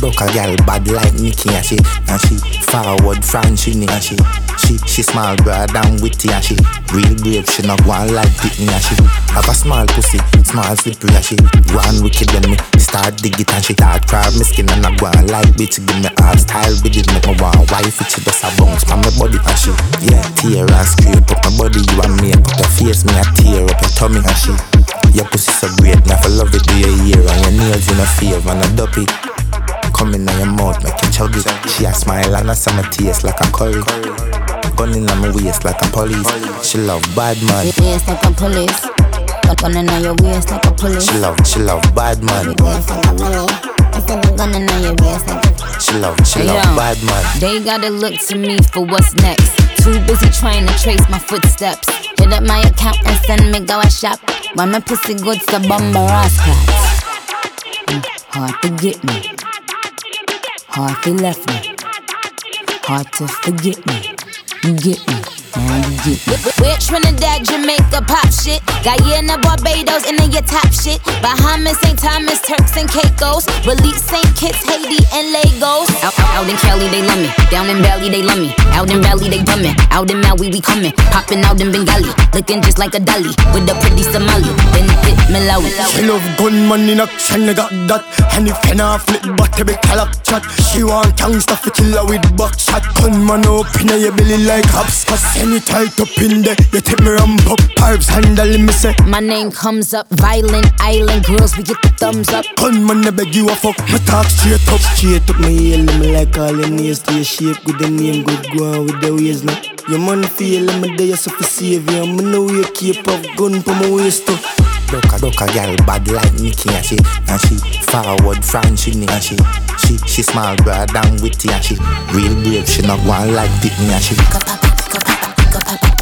Duck a gal bad like Nicky and she forward Franchini and she small broad and witty and she real brave. She not go on like Pitney and she have a small pussy, small slippery and she go on wicked when me start dig it and she start crab me skin and I go on like bitch. Give me all style with it, make me want wife it. She just a bounce from my body and she tear and scrape up my body. You and me put her face, me a tear up your tummy and she your pussy so great, me I love it. Do your ear and your nails in a favor and a duppy. Come in your mouth, make you chug it. She a smile and a summer taste like a curry. Gun in my waist like a police. She love bad man. Waist like a police. Gun in your waist like a police. She love bad man. Waist like a police. I said the gun in your waist like a She love bad man. They gotta look to me for what's next. Too busy trying to trace my footsteps. Hit up my account and send me go a shop. Why my pussy good to bumper ass cats. Hard to get me. Hard to left me. Hard to forget me. You get me. Now you get me. We're Trinidad, Jamaica, pop shit. Guyana, Barbados, and then your top shit. Bahamas, St. Thomas, Turks and Caicos. Belize, St. Kitts, Haiti, and Lagos. Out in Cali, they love me. Down in Bali, they love me. Out in Bali, they dumb me. Out in Maui, we coming. Popping out in Bengali. Looking just like a dolly. With a pretty Somali. Benefit Malawi. She love gunman in action, I got that. And if can I flip but every calock chat. She want gangsta for killer with buckshot. Gunman up in your belly like hopscotch. Any tight up in there, you take me ramp up. Pipes handle me say my name comes up. Violent island girls, we get the thumbs up. Gunman I beg you a fuck. Me talk straight up. Straight up my heel, me like all your nails to your shape. With the name good, go on with the ways now. Your man feel me there so for save you. Me know you keep up gun for my waist too. Duck a gal bad like Nicky and she forward Franchini and she small broad and witty and she real brave. She not go on like Pitney and she